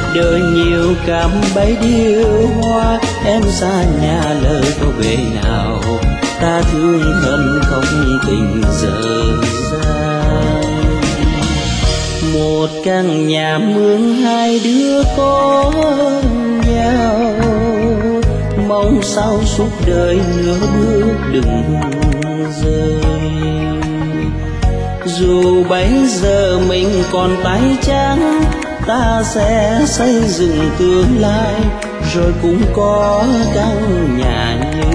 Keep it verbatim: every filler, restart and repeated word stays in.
đời nhiều cảm bấy điêu hoa, em xa nhà lời có về nào, ta thương thân không tình rời dài. Một căn nhà mướn hai đứa có nhau, mong sao suốt đời nửa bước đừng rơi. Dù bấy giờ mình còn tay trắng, ta sẽ xây dựng tương lai, rồi cũng có căn nhà như